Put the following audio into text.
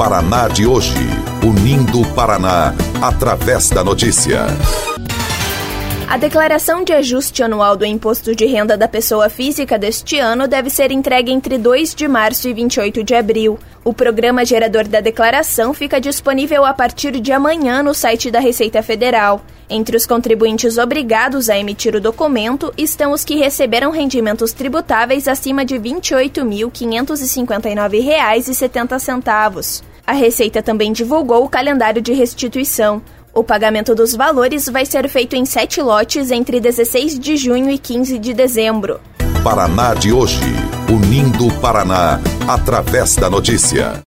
Paraná de hoje, unindo o Paraná através da notícia. A declaração de ajuste anual do Imposto de Renda da Pessoa Física deste ano deve ser entregue entre 2 de março e 28 de abril. O programa gerador da declaração fica disponível a partir de amanhã no site da Receita Federal. Entre os contribuintes obrigados a emitir o documento estão os que receberam rendimentos tributáveis acima de R$ 28.559,70. A Receita também divulgou o calendário de restituição. O pagamento dos valores vai ser feito em 7 lotes entre 16 de junho e 15 de dezembro. Paraná de hoje, unindo o Paraná através da notícia.